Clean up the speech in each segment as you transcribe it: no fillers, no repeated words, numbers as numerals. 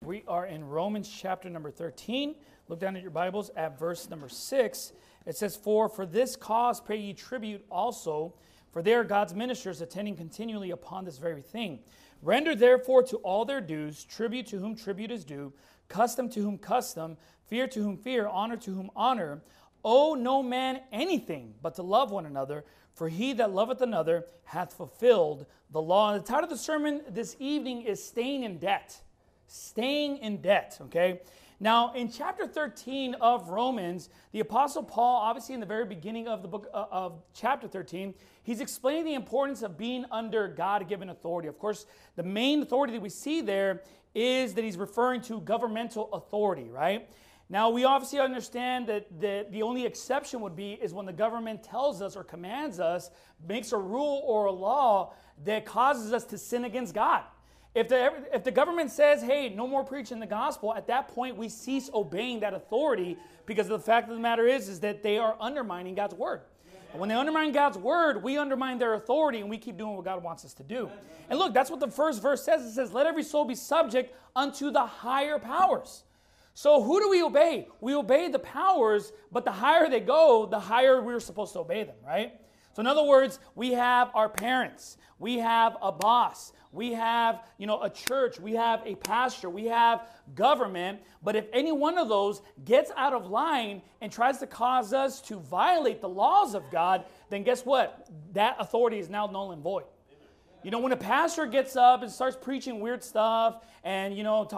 We are in Romans chapter number 13. Look down at your Bibles at verse number 6. It says, For this cause pay ye tribute also, for they are God's ministers, attending continually upon this very thing. Render therefore to all their dues, tribute to whom tribute is due, custom to whom custom, fear to whom fear, honor to whom honor. Owe no man anything but to love one another, for he that loveth another hath fulfilled the law. And the title of the sermon this evening is Staying in Debt. Staying in debt, okay? Now, in chapter 13 of Romans, the Apostle Paul, obviously in the very beginning of the book of chapter 13, he's explaining the importance of being under God-given authority. Of course, the main authority that we see there is that he's referring to governmental authority, right? Now, we obviously understand that the only exception would be is when the government tells us or commands us, makes a rule or a law that causes us to sin against God. If the government says, hey, no more preaching the gospel, at that point we cease obeying that authority, because the fact of the matter is that they are undermining God's word. And when they undermine God's word, we undermine their authority and we keep doing what God wants us to do. And look, that's what the first verse says. It says, let every soul be subject unto the higher powers. So who do we obey? We obey the powers, but the higher they go, the higher we're supposed to obey them, right? So in other words, we have our parents, we have a boss, we have, a church, we have a pastor, we have government. But if any one of those gets out of line and tries to cause us to violate the laws of God, then guess what? That authority is now null and void. When a pastor gets up and starts preaching weird stuff and,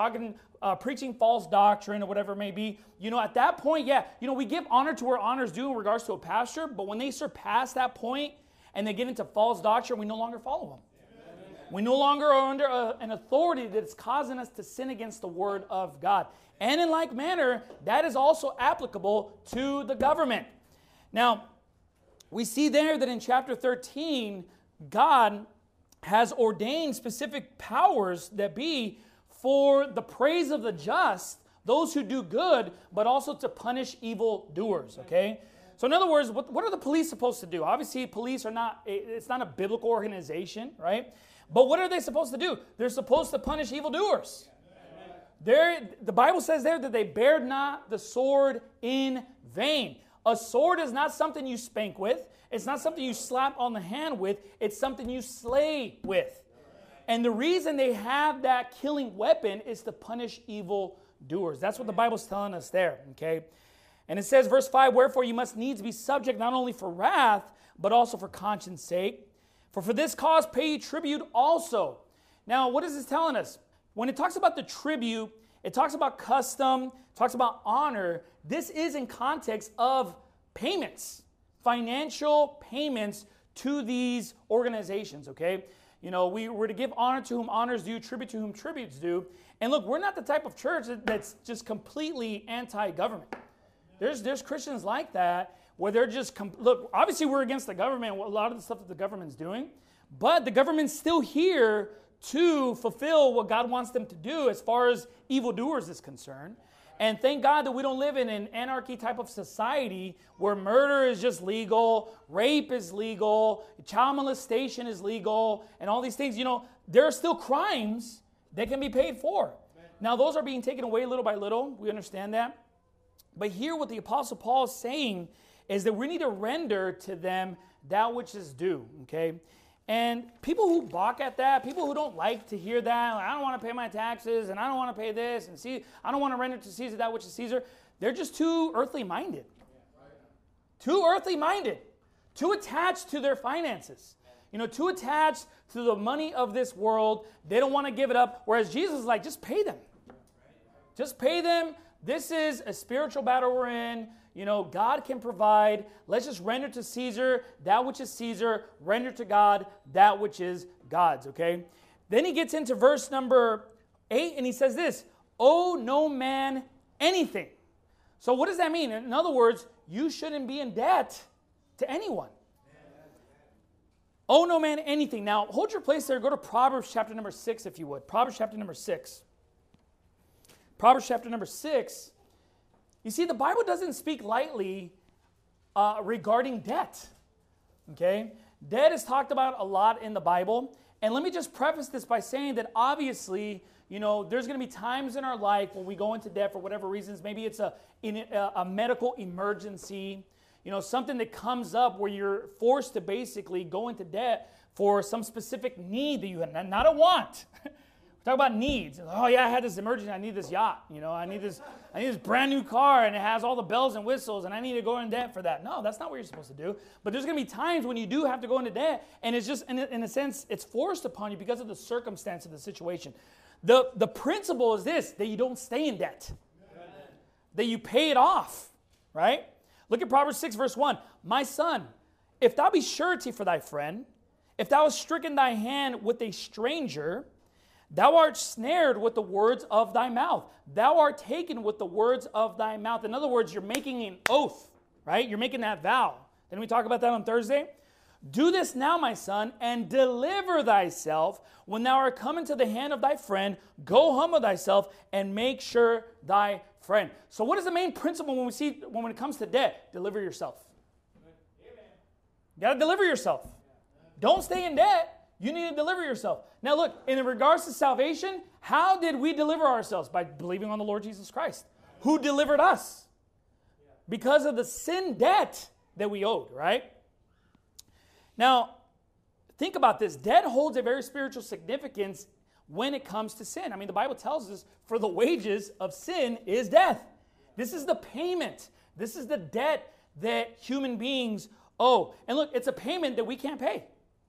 preaching false doctrine or whatever it may be, at that point, we give honor to where honor is due in regards to a pastor, but when they surpass that point and they get into false doctrine, we no longer follow them. We no longer are under an authority that's causing us to sin against the word of God. And in like manner, that is also applicable to the government. Now, we see there that in chapter 13, God has ordained specific powers that be for the praise of the just, those who do good, but also to punish evil doers, okay? So in other words, what are the police supposed to do? Obviously, police it's not a biblical organization, right? But what are they supposed to do? They're supposed to punish evildoers. The Bible says there that they bared not the sword in vain. A sword is not something you spank with. It's not something you slap on the hand with. It's something you slay with. And the reason they have that killing weapon is to punish evil doers. That's what the Bible's telling us there, okay? And it says, verse 5, Wherefore you must needs be subject not only for wrath, but also for conscience sake. For this cause pay ye tribute also. Now, what is this telling us? When it talks about the tribute, it talks about custom, it talks about honor. This is in context of payments, financial payments to these organizations, okay? We were to give honor to whom honors due, tribute to whom tributes due. And look, we're not the type of church that's just completely anti-government. There's Christians like that where they're just, look, obviously we're against the government, a lot of the stuff that the government's doing, but the government's still here to fulfill what God wants them to do as far as evildoers is concerned. And thank God that we don't live in an anarchy type of society where murder is just legal, rape is legal, child molestation is legal, and all these things. There are still crimes that can be paid for. Now, those are being taken away little by little. We understand that. But here what the Apostle Paul is saying is that we need to render to them that which is due, okay? And people who balk at that, people who don't like to hear that, I don't want to pay my taxes, and I don't want to pay this, and see, I don't want to render to Caesar that which is Caesar, they're just too earthly minded. Too earthly minded. Too attached to their finances. Too attached to the money of this world. They don't want to give it up. Whereas Jesus is like, just pay them. Just pay them. This is a spiritual battle we're in. God can provide. Let's just render to Caesar that which is Caesar. Render to God that which is God's, okay? Then he gets into verse number 8 and he says this, Owe no man anything. So what does that mean? In other words, you shouldn't be in debt to anyone. Owe no man anything. Now, hold your place there. Go to Proverbs chapter number 6, if you would. Proverbs chapter number 6. Proverbs chapter number 6. You see, the Bible doesn't speak lightly regarding debt. Okay? Debt is talked about a lot in the Bible. And let me just preface this by saying that obviously, there's going to be times in our life when we go into debt for whatever reasons. Maybe it's a medical emergency, something that comes up where you're forced to basically go into debt for some specific need that you have, not a want. Talk about needs. Oh yeah, I had this emergency. I need this yacht. I need this brand new car, and it has all the bells and whistles, and I need to go in debt for that. No, that's not what you're supposed to do. But there's going to be times when you do have to go into debt, and it's just in a sense it's forced upon you because of the circumstance of the situation. The principle is this: that you don't stay in debt, that you pay it off. Right? Look at Proverbs 6 verse 1. My son, if thou be surety for thy friend, if thou hast stricken thy hand with a stranger, thou art snared with the words of thy mouth. Thou art taken with the words of thy mouth. In other words, you're making an oath, right? You're making that vow. Didn't we talk about that on Thursday? Do this now, my son, and deliver thyself. When thou art come into the hand of thy friend, go humble thyself and make sure thy friend. So what is the main principle when it comes to debt? Deliver yourself. You got to deliver yourself. Don't stay in debt. You need to deliver yourself. Now look, in regards to salvation, how did we deliver ourselves? By believing on the Lord Jesus Christ, who delivered us because of the sin debt that we owed, right? Now, think about this. Debt holds a very spiritual significance when it comes to sin. I mean, the Bible tells us, for the wages of sin is death. This is the payment. This is the debt that human beings owe. And look, it's a payment that we can't pay.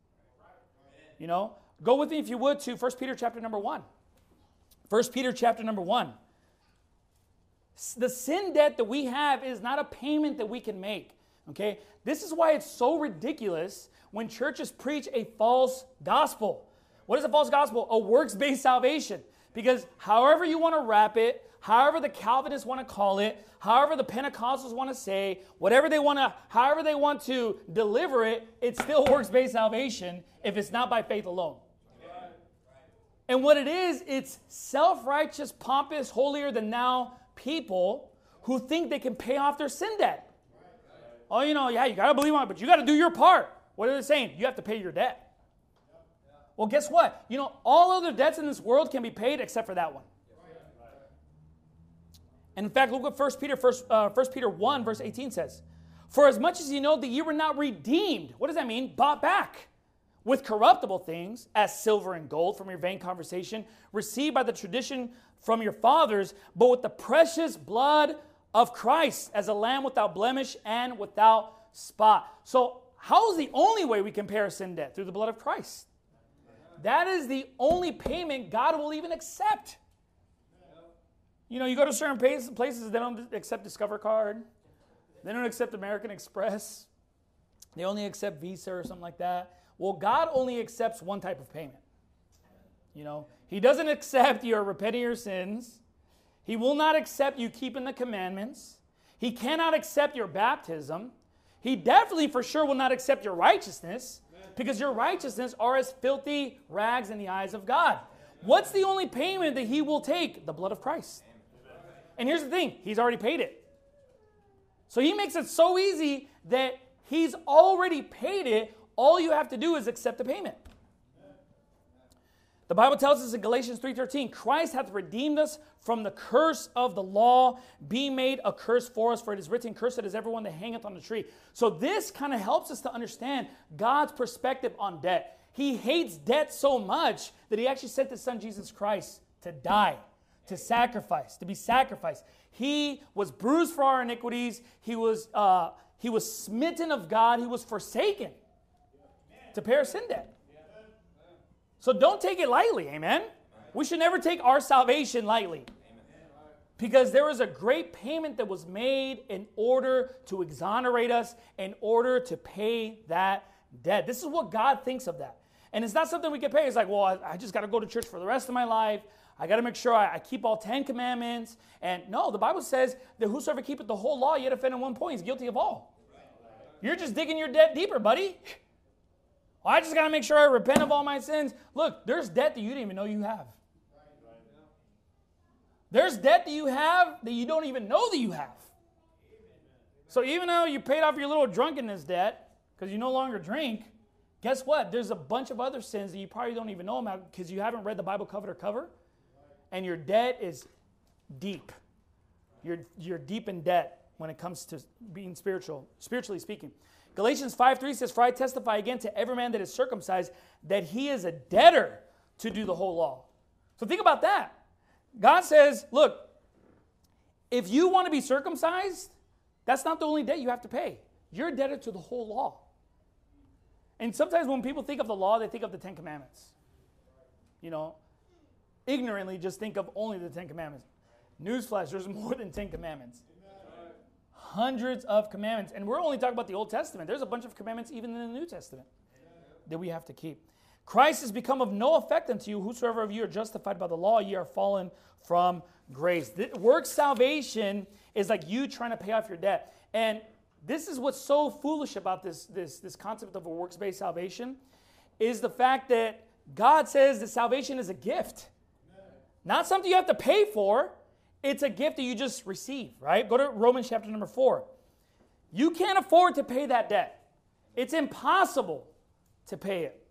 Go with me, if you would, to 1 Peter chapter number 1. 1 Peter chapter number 1. The sin debt that we have is not a payment that we can make. Okay? This is why it's so ridiculous when churches preach a false gospel. What is a false gospel? A works-based salvation. Because however you want to wrap it, however the Calvinists want to call it, however the Pentecostals want to say, however they want to deliver it, it's still works-based salvation if it's not by faith alone. And what it is, it's self-righteous, pompous, holier-than-thou people who think they can pay off their sin debt. Oh, you got to believe on it, but you got to do your part. What are they saying? You have to pay your debt. Well, guess what? All other debts in this world can be paid except for that one. And in fact, look what 1 Peter 1, verse 18 says. For as much as you know that ye were not redeemed, what does that mean? Bought back with corruptible things, as silver and gold from your vain conversation, received by the tradition from your fathers, but with the precious blood of Christ, as a lamb without blemish and without spot. So how is the only way we can pay our sin debt? Through the blood of Christ. That is the only payment God will even accept. You go to certain places, they don't accept Discover Card. They don't accept American Express. They only accept Visa or something like that. Well, God only accepts one type of payment. He doesn't accept your repenting your sins. He will not accept you keeping the commandments. He cannot accept your baptism. He definitely for sure will not accept your righteousness, because your righteousness are as filthy rags in the eyes of God. What's the only payment that he will take? The blood of Christ. And here's the thing, he's already paid it. So he makes it so easy that he's already paid it. All you have to do is accept the payment. The Bible tells us in Galatians 3:13, Christ hath redeemed us from the curse of the law, being made a curse for us, for it is written, cursed is everyone that hangeth on the tree. So this kind of helps us to understand God's perspective on debt. He hates debt so much that he actually sent his son Jesus Christ to die, to sacrifice, to be sacrificed. He was bruised for our iniquities. He was smitten of God. He was forsaken to pay our sin debt. So don't take it lightly, amen? We should never take our salvation lightly. Because there was a great payment that was made in order to exonerate us, in order to pay that debt. This is what God thinks of that. And it's not something we can pay. It's like, well, I just got to go to church for the rest of my life. I got to make sure I keep all 10 commandments. And no, the Bible says that whosoever keepeth the whole law yet offend in one point is guilty of all. You're just digging your debt deeper, buddy. Well, I just got to make sure I repent of all my sins. Look, there's debt that you didn't even know you have. There's debt that you have that you don't even know that you have. So even though you paid off your little drunkenness debt because you no longer drink, guess what? There's a bunch of other sins that you probably don't even know about because you haven't read the Bible cover to cover. and your debt is deep. You're deep in debt when it comes to being spiritually speaking. Galatians 5:3 says, "For I testify again to every man that is circumcised, that he is a debtor to do the whole law." So think about that. God says, look, if you want to be circumcised, that's not the only debt you have to pay. You're a debtor to the whole law. And sometimes when people think of the law, they think of the Ten Commandments. Ignorantly just think of only the Ten Commandments. Newsflash, there's more than 10 commandments. Hundreds of commandments. And we're only talking about the Old Testament. There's a bunch of commandments even in the New Testament that we have to keep. Christ has become of no effect unto you. Whosoever of you are justified by the law, ye are fallen from grace. Works salvation is like you trying to pay off your debt. And this is what's so foolish about this concept of a works-based salvation, is the fact that God says that salvation is a gift. Not something you have to pay for. It's a gift that you just receive, right? Go to Romans chapter number 4. You can't afford to pay that debt. It's impossible to pay it.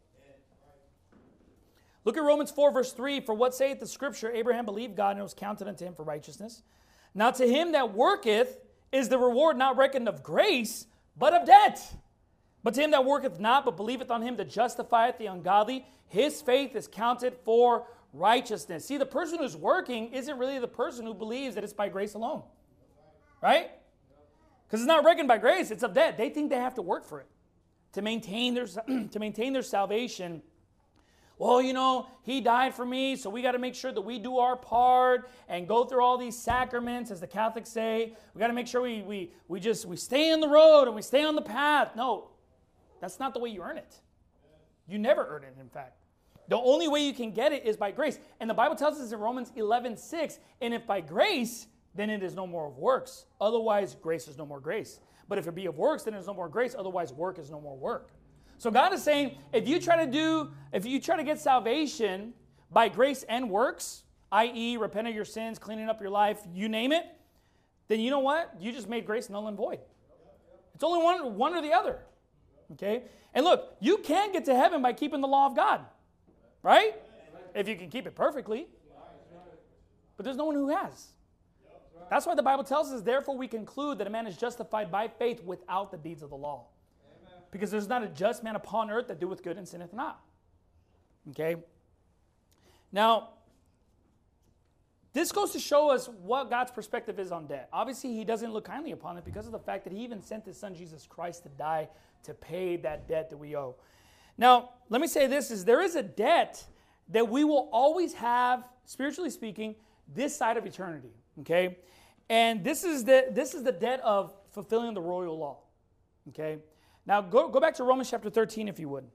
Look at Romans 4, verse 3. "For what saith the Scripture? Abraham believed God, and it was counted unto him for righteousness. Now to him that worketh is the reward not reckoned of grace, but of debt. But to him that worketh not, but believeth on him that justifieth the ungodly, his faith is counted for righteousness." See, the person who's working isn't really the person who believes that it's by grace alone. Right? Because it's not reckoned by grace, it's of debt. They think they have to work for it to maintain their salvation. Well, he died for me, so we got to make sure that we do our part and go through all these sacraments, as the Catholics say. We got to make sure we stay in the road and we stay on the path. No, that's not the way you earn it. You never earn it, in fact. The only way you can get it is by grace. And the Bible tells us in Romans 11:6, "And if by grace, then it is no more of works. Otherwise, grace is no more grace. But if it be of works, then it is no more grace. Otherwise, work is no more work." So God is saying, if you try to get salvation by grace and works, i.e., repent of your sins, cleaning up your life, you name it, then you know what? You just made grace null and void. It's only one or the other. Okay? And look, you can get to heaven by keeping the law of God. Right? If you can keep it perfectly. But there's no one who has. That's why the Bible tells us, "Therefore we conclude that a man is justified by faith without the deeds of the law." Because there's not a just man upon earth that doeth good and sinneth not. Okay? Now, this goes to show us what God's perspective is on debt. Obviously, he doesn't look kindly upon it because of the fact that he even sent his son Jesus Christ to die to pay that debt that we owe. Now, let me say this, is there is a debt that we will always have, spiritually speaking, this side of eternity, okay? And this is the debt of fulfilling the royal law, okay? Now, go back to Romans chapter 13, if you would.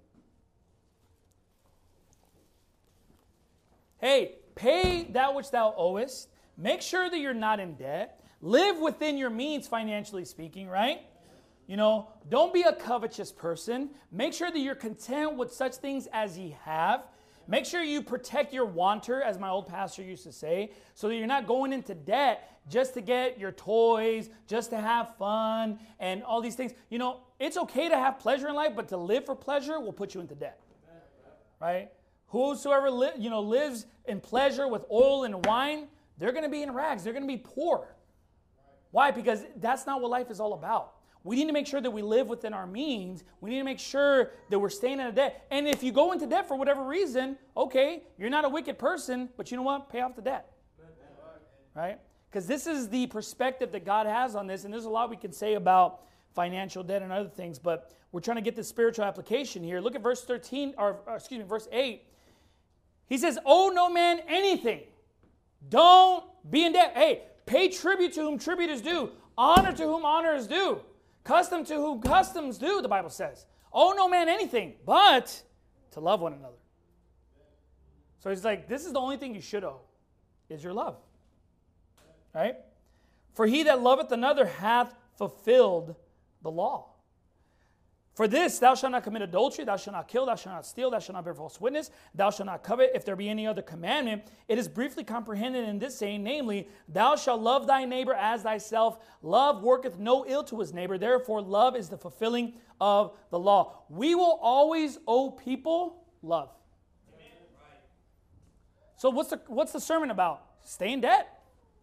Hey, pay that which thou owest. Make sure that you're not in debt. Live within your means, financially speaking, right? Don't be a covetous person. Make sure that you're content with such things as ye have. Make sure you protect your wanter, as my old pastor used to say, so that you're not going into debt just to get your toys, just to have fun, and all these things. It's okay to have pleasure in life, but to live for pleasure will put you into debt. Right? Whosoever lives in pleasure with oil and wine, they're going to be in rags. They're going to be poor. Why? Because that's not what life is all about. We need to make sure that we live within our means. We need to make sure that we're staying in a debt. And if you go into debt for whatever reason, okay, you're not a wicked person, but you know what? Pay off the debt. Right? Because this is the perspective that God has on this, and there's a lot we can say about financial debt and other things, but we're trying to get the spiritual application here. Look at verse 8. He says, "Owe no man anything. Don't be in debt." Hey, pay tribute to whom tribute is due. Honor to whom honor is due. Custom to whom customs due, the Bible says. Owe no man anything, but to love one another. So he's like, this is the only thing you should owe, is your love. Right? "For he that loveth another hath fulfilled the law. For this, thou shalt not commit adultery, thou shalt not kill, thou shalt not steal, thou shalt not bear false witness, thou shalt not covet. If there be any other commandment, it is briefly comprehended in this saying, namely, thou shalt love thy neighbor as thyself. Love worketh no ill to his neighbor. Therefore, love is the fulfilling of the law." We will always owe people love. So what's the sermon about? Stay in debt.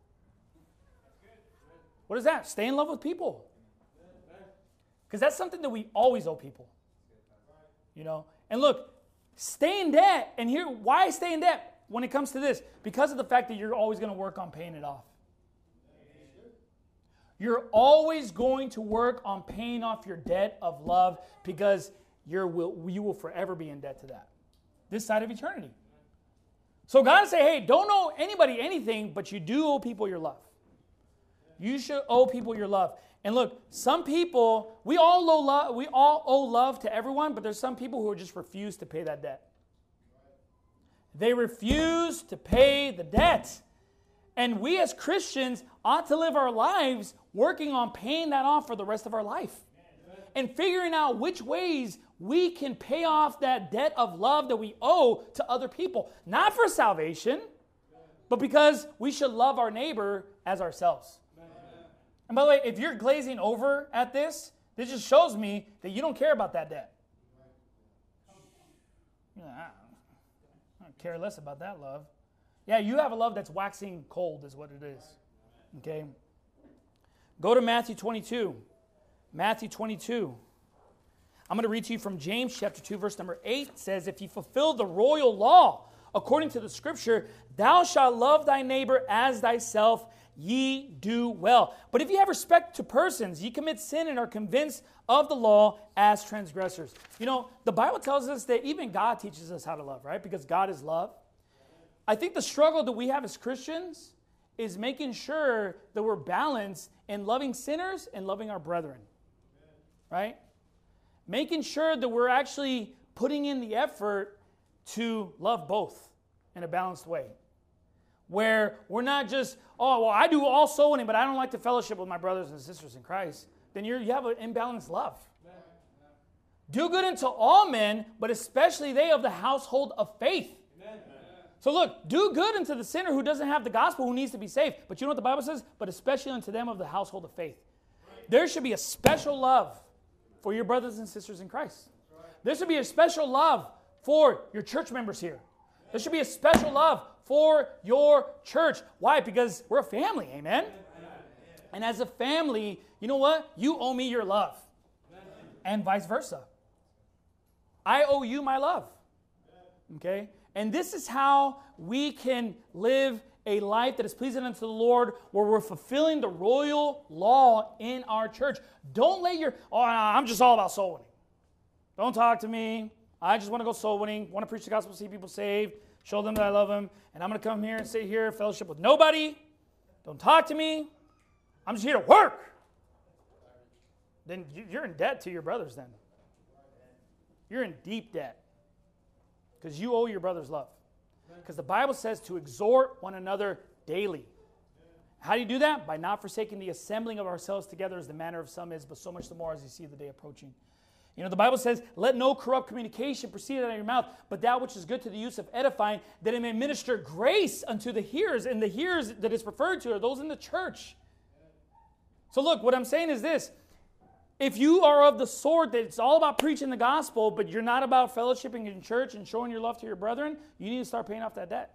What is that? Stay in love with people. Because that's something that we always owe people. You know? And look, stay in debt. And here, why stay in debt when it comes to this? Because of the fact that you're always going to work on paying it off. You're always going to work on paying off your debt of love because you will forever be in debt to that. This side of eternity. So God is saying, hey, don't owe anybody anything, but you do owe people your love. You should owe people your love. And look, some people, we all owe love to everyone, but there's some people who just refuse to pay that debt. They refuse to pay the debt. And we as Christians ought to live our lives working on paying that off for the rest of our life. And figuring out which ways we can pay off that debt of love that we owe to other people. Not for salvation, but because we should love our neighbor as ourselves. And by the way, if you're glazing over at this just shows me that you don't care about that debt. I don't care less about that love. Yeah, you have a love that's waxing cold is what it is. Okay? Go to Matthew 22. Matthew 22. I'm going to read to you from James chapter 2, verse number 8. It says, if you fulfill the royal law according to the scripture, thou shalt love thy neighbor as thyself, ye do well. But if you have respect to persons, ye commit sin and are convinced of the law as transgressors. You know, the Bible tells us that even God teaches us how to love, right? Because God is love. I think the struggle that we have as Christians is making sure that we're balanced in loving sinners and loving our brethren, right? Making sure that we're actually putting in the effort to love both in a balanced way. Where we're not just, oh, well, I do all soul winning, but I don't like to fellowship with my brothers and sisters in Christ. Then you have an imbalanced love. Do good unto all men, but especially they of the household of faith. So look, do good unto the sinner who doesn't have the gospel, who needs to be saved. But you know what the Bible says? But especially unto them of the household of faith. There should be a special love for your brothers and sisters in Christ. There should be a special love for your church members here. There should be a special love for your church. Why? Because we're a family, amen? And as a family, you know what? You owe me your love. And vice versa. I owe you my love. Okay? And this is how we can live a life that is pleasing unto the Lord, where we're fulfilling the royal law in our church. Don't let I'm just all about soul winning. Don't talk to me. I just want to go soul winning, want to preach the gospel, see people saved, show them that I love them, and I'm going to come here and sit here, fellowship with nobody. Don't talk to me. I'm just here to work. Then you're in debt to your brothers then. You're in deep debt. Because you owe your brothers love. Because the Bible says to exhort one another daily. How do you do that? By not forsaking the assembling of ourselves together as the manner of some is, but so much the more as you see the day approaching. You know, the Bible says, let no corrupt communication proceed out of your mouth, but that which is good to the use of edifying, that it may minister grace unto the hearers. And the hearers that is referred to are those in the church. So look, what I'm saying is this. If you are of the sort that it's all about preaching the gospel, but you're not about fellowshipping in church and showing your love to your brethren, you need to start paying off that debt.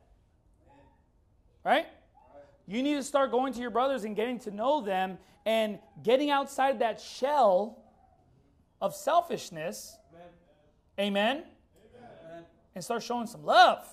Right? You need to start going to your brothers and getting to know them and getting outside that shell of selfishness. Amen? Amen. And start showing some love.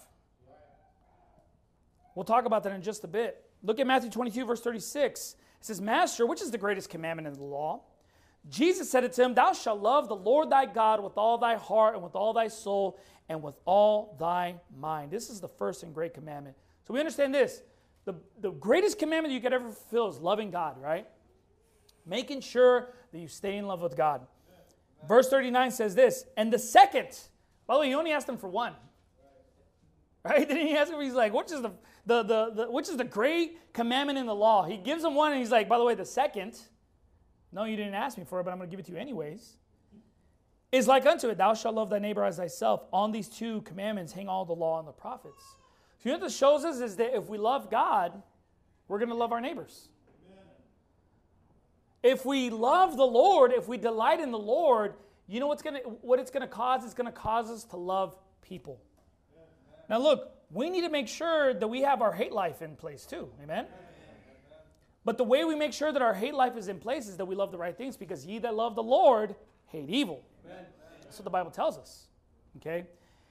We'll talk about that in just a bit. Look at Matthew 22, verse 36. It says, Master, which is the greatest commandment in the law? Jesus said it to him, Thou shalt love the Lord thy God with all thy heart and with all thy soul and with all thy mind. This is the first and great commandment. So we understand this. The greatest commandment you could ever fulfill is loving God, right? Making sure that you stay in love with God. Verse 39 says this, and the second, by the way, he only asked him for one. Right? Then he asked him, he's like, which is which is the great commandment in the law? He gives him one and he's like, by the way, the second, no, you didn't ask me for it, but I'm going to give it to you anyways, is like unto it, thou shalt love thy neighbor as thyself. On these two commandments hang all the law and the prophets. So you know what this shows us is that if we love God, we're going to love our neighbors. Amen. If we love the Lord, if we delight in the Lord, you know what it's going to cause? It's going to cause us to love people. Amen. Now look, we need to make sure that we have our hate life in place too. Amen? But the way we make sure that our hate life is in place is that we love the right things, because ye that love the Lord hate evil. That's what the Bible tells us. Okay?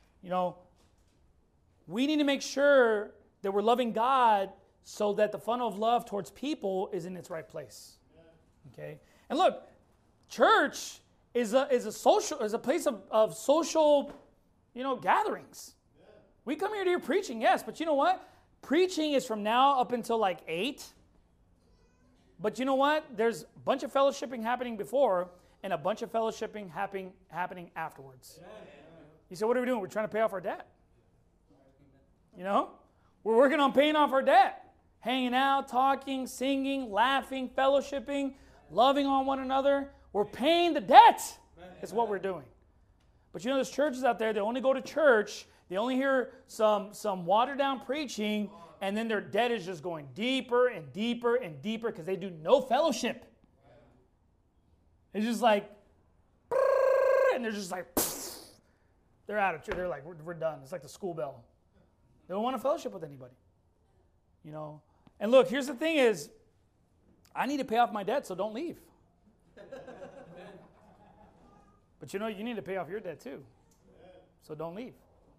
We need to make sure that we're loving God so that the funnel of love towards people is in its right place. Okay? And look, church is a place of social, gatherings. We come here to hear preaching, yes, but you know what? Preaching is from now up until like 8. But you know what? There's a bunch of fellowshipping happening before and a bunch of fellowshipping happening afterwards. You say, what are we doing? We're trying to pay off our debt. We're working on paying off our debt. Hanging out, talking, singing, laughing, fellowshipping, loving on one another. We're paying the debt. Is what we're doing. But there's churches out there that only go to church. They only hear some watered down preaching, and then their debt is just going deeper and deeper and deeper because they do no fellowship. It's just like, and they're just like, they're out of church. They're like, we're done. It's like the school bell. They don't want to fellowship with anybody. And look, here's the thing is, I need to pay off my debt, so don't leave. But you need to pay off your debt too. So don't leave.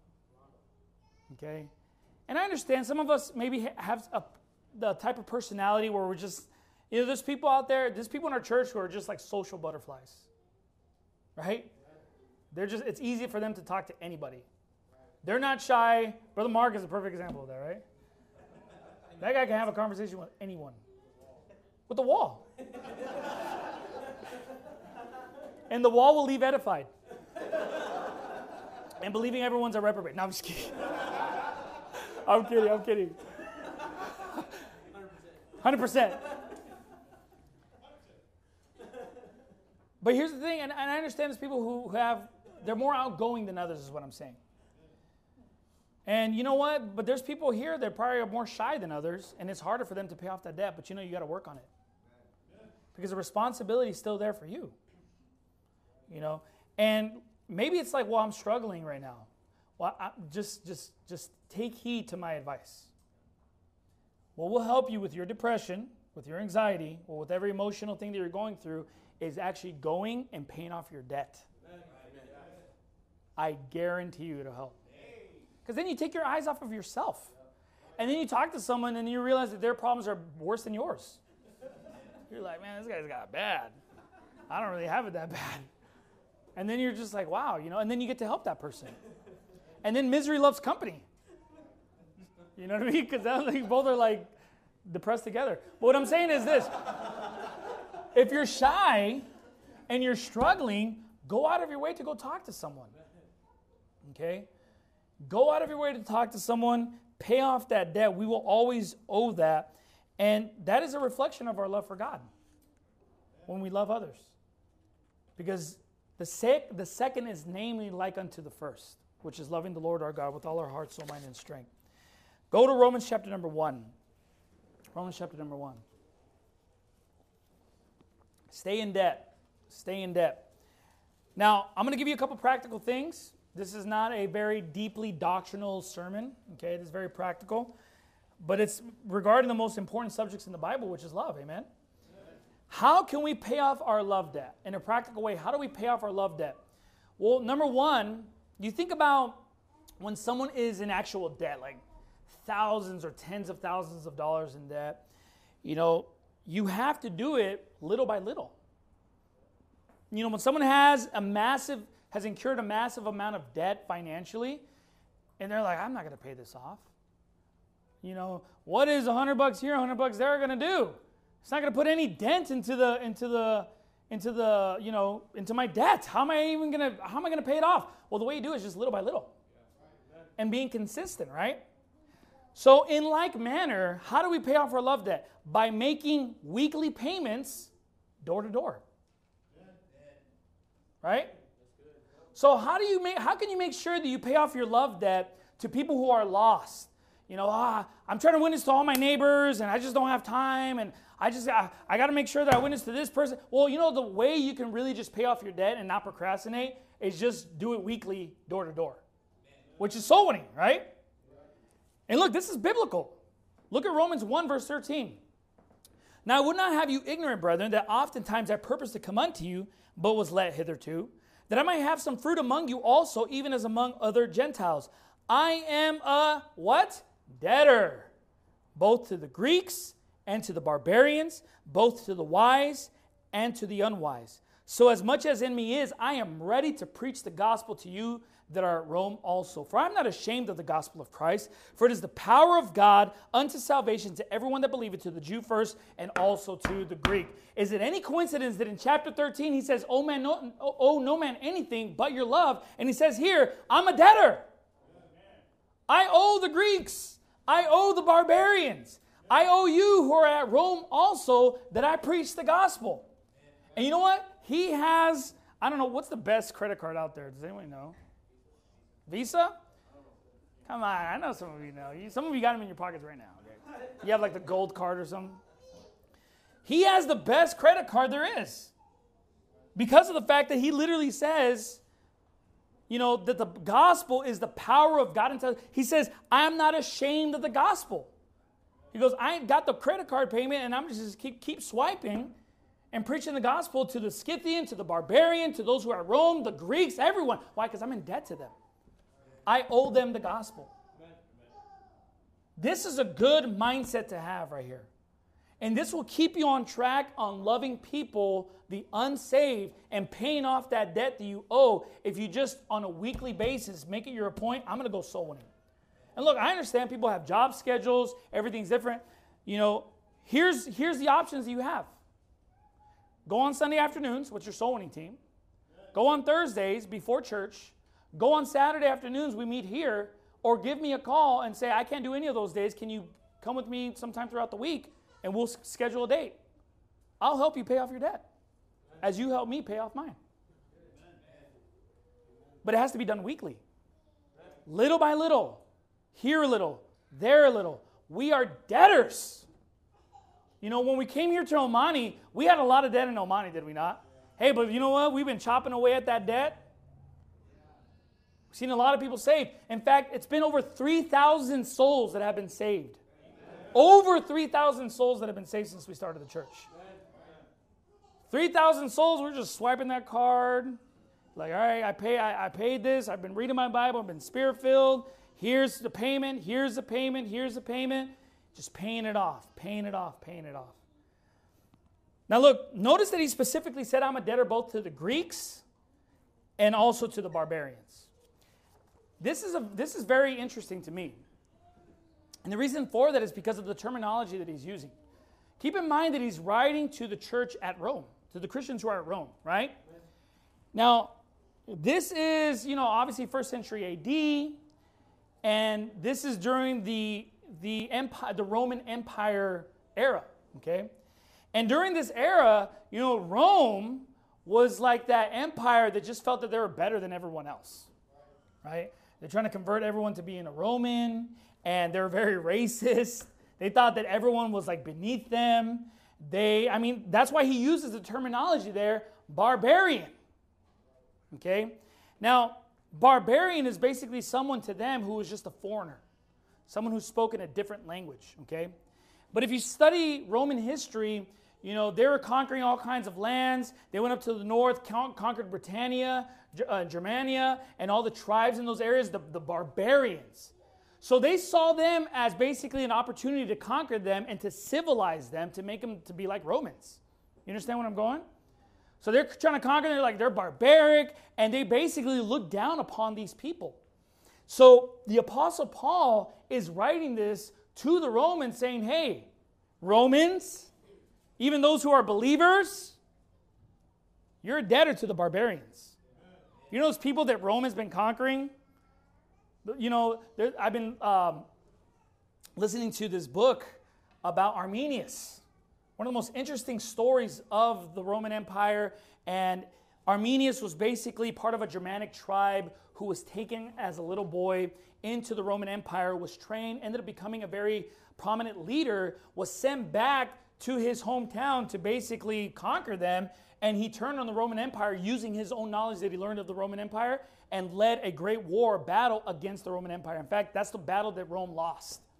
Okay? And I understand some of us maybe have the type of personality where we're just, there's people out there, there's people in our church who are just like social butterflies. Right? It's easy for them to talk to anybody. They're not shy. Brother Mark is a perfect example of that, right? That guy can have a conversation with anyone. With the wall. And the wall will leave edified. And believing everyone's a reprobate. No, I'm just kidding. I'm kidding. 100%. But here's the thing, and I understand there's people who they're more outgoing than others, is what I'm saying. And you know what? But there's people here that probably are more shy than others, and it's harder for them to pay off that debt, but you got to work on it. Because the responsibility is still there for you. And maybe it's like, well, I'm struggling right now. Well, just take heed to my advice. What will help you with your depression, with your anxiety, or with every emotional thing that you're going through is actually going and paying off your debt. I guarantee you it'll help. Because then you take your eyes off of yourself. And then you talk to someone and you realize that their problems are worse than yours. You're like, man, this guy's got it bad. I don't really have it that bad. And then you're just like, wow, and then you get to help that person. And then misery loves company. You know what I mean? Because like both are like depressed together. But what I'm saying is this. If you're shy and you're struggling, go out of your way to go talk to someone. Okay? Go out of your way to talk to someone. Pay off that debt. We will always owe that. And that is a reflection of our love for God when we love others. Because the second is namely like unto the first, which is loving the Lord our God with all our heart, soul, mind, and strength. Go to Romans chapter number 1. Romans chapter number 1. Stay in debt. Stay in debt. Now, I'm going to give you a couple practical things. This is not a very deeply doctrinal sermon. Okay, it is very practical. But it's regarding the most important subjects in the Bible, which is love. Amen? How can we pay off our love debt? In a practical way, how do we pay off our love debt? Well, number one, you think about when someone is in actual debt, like thousands or tens of thousands of dollars in debt, you have to do it little by little. When someone has incurred a massive amount of debt financially, and they're like, I'm not going to pay this off. What is $100 here, $100 there going to do? It's not going to put any dent into my debt. How am I going to pay it off? Well, the way you do it is just little by little. And being consistent, right? So in like manner, how do we pay off our love debt? By making weekly payments door to door. Right? So how can you make sure that you pay off your love debt to people who are lost? I'm trying to witness to all my neighbors and I just don't have time, and I got to make sure that I witness to this person. Well, the way you can really just pay off your debt and not procrastinate is just do it weekly door to door, which is soul winning, right? And look, this is biblical. Look at Romans 1, verse 13. Now I would not have you ignorant, brethren, that oftentimes I purposed to come unto you, but was let hitherto, that I might have some fruit among you also, even as among other Gentiles. I am a, what? Debtor, both to the Greeks and to the barbarians, both to the wise and to the unwise. So as much as in me is, I am ready to preach the gospel to you that are at Rome also. For I am not ashamed of the gospel of Christ, for it is the power of God unto salvation to everyone that believeth, to the Jew first, and also to the Greek. Is it any coincidence that in chapter 13 he says, owe no man anything but your love? And he says here, I'm a debtor. I owe the Greeks. I owe the barbarians. I owe you who are at Rome also that I preach the gospel. And you know what? He has, I don't know, what's the best credit card out there? Does anyone know? Visa? Come on, I know some of you know. Some of you got them in your pockets right now. Okay? You have like the gold card or something. He has the best credit card there is. Because of the fact that he literally says, you know, that the gospel is the power of God. He says, I'm not ashamed of the gospel. He goes, I ain't got the credit card payment and I'm just keep swiping and preaching the gospel to the Scythian, to the barbarian, to those who are at Rome, the Greeks, everyone. Why? Because I'm in debt to them. I owe them the gospel. This is a good mindset to have right here. And this will keep you on track on loving people, the unsaved, and paying off that debt that you owe if you just on a weekly basis make it your point, I'm going to go soul winning. And look, I understand people have job schedules, everything's different. You know, here's the options that you have. Go on Sunday afternoons with your soul winning team. Go on Thursdays before church. Go on Saturday afternoons, we meet here. Or give me a call and say, I can't do any of those days. Can you come with me sometime throughout the week? And we'll schedule a date. I'll help you pay off your debt as you help me pay off mine. But it has to be done weekly. Little by little. Here a little. There a little. We are debtors. You know, when we came here to Omani, we had a lot of debt in Omani, did we not? Hey, but you know what? We've been chopping away at that debt. We've seen a lot of people saved. In fact, it's been over 3,000 souls that have been saved. Over 3,000 souls that have been saved since we started the church. 3,000 souls, we're just swiping that card. Like, all right, I paid this. I've been reading my Bible. I've been spirit-filled. Here's the payment. Here's the payment. Here's the payment. Just paying it off, paying it off, paying it off. Now look, notice that he specifically said, I'm a debtor both to the Greeks and also to the barbarians. This is very interesting to me. And the reason for that is because of the terminology that he's using. Keep in mind that he's writing to the church at Rome, to the Christians who are at Rome, right? Now, this is, you know, obviously 1st century AD, and this is during the empire, the Roman Empire era, okay? And during this era, you know, Rome was like that empire that just felt that they were better than everyone else, right? They're trying to convert everyone to being a Roman, and they're very racist. They thought that everyone was like beneath them. That's why he uses the terminology there, barbarian. Okay? Now, barbarian is basically someone to them who is just a foreigner, someone who spoke in a different language, okay? But if you study Roman history, you know, they were conquering all kinds of lands. They went up to the north, conquered Britannia, Germania, and all the tribes in those areas, the barbarians. So they saw them as basically an opportunity to conquer them and to civilize them, to make them to be like Romans. You understand where I'm going? So they're trying to conquer them, they're barbaric, and they basically look down upon these people. So the Apostle Paul is writing this to the Romans saying, hey, Romans, even those who are believers, you're a debtor to the barbarians. You know those people that Rome has been conquering? You know, I've been listening to this book about Arminius, one of the most interesting stories of the Roman Empire. And Arminius was basically part of a Germanic tribe who was taken as a little boy into the Roman Empire, was trained, ended up becoming a very prominent leader, was sent back to his hometown to basically conquer them. And he turned on the Roman Empire using his own knowledge that he learned of the Roman Empire and led a great war battle against the Roman Empire. In fact, that's the battle that Rome lost.